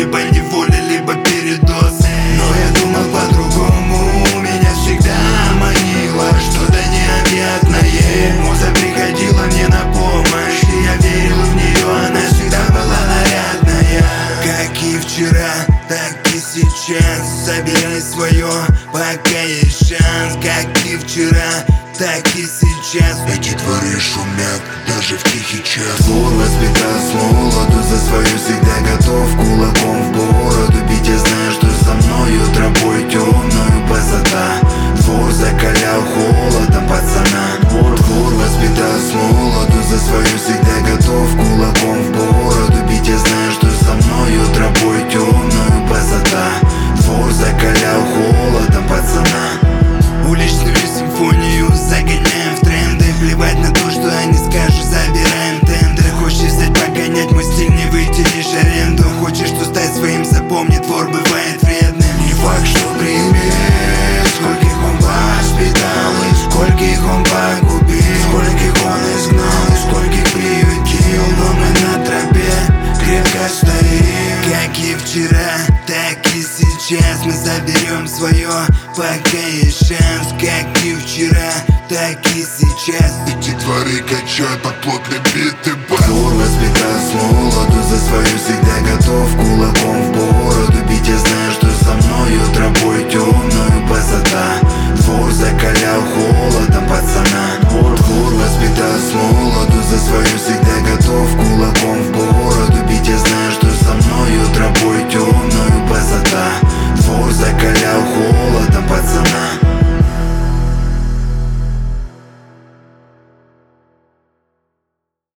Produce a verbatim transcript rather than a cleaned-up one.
по неволе, либо передоз. Но я думал по-другому, меня всегда манило что-то необъятное. Муза приходила мне на помощь, и я верил в нее, она всегда была нарядная. Как и вчера, так и сейчас, собирай свое, пока есть шанс. Как и вчера, так и сейчас, эти дворы шумят даже в тихий час. Двор воспитал с молоду, за свою всегда готов кулаком в бороду бить. Я знаю, что со мною тропой темною высота. Двор закалял холодом пацана. Двор, двор воспитал с молоду, за свою всегда готов кулаком в бороду бить. Я знаю, что со мною тропой темною высота. Двор закалял холодом пацана. Уличную симфонию загоняем в тренды. Плевать на то, что они скажут, забираем тендеры. Хочешь взять погонять мой стиль, не вытянешь аренду. Хочешь что стать своим, запомни, двор бывает вредным. Не факт, что примет, скольких он воспитал и скольких он погубил, скольких он изгнал и скольких приютил. Но мы на тропе крепко стоим. Как и вчера, так и сейчас мы заберем свое, пока есть шанс. Как и вчера, так и сейчас, эти дворы качают под плотный бит и бас. Двор воспитал с молоду, за свою всегда готов кулаком в бороду бить. Я знаю, что со мною тропой темною